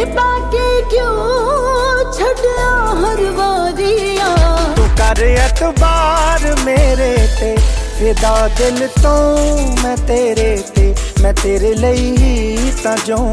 बाकी क्यों छड़िया हर वारिया तू कर एतबार मेरे ते फिदा दिल तो मैं तेरे ते मैं तेरे लिए ही तां जो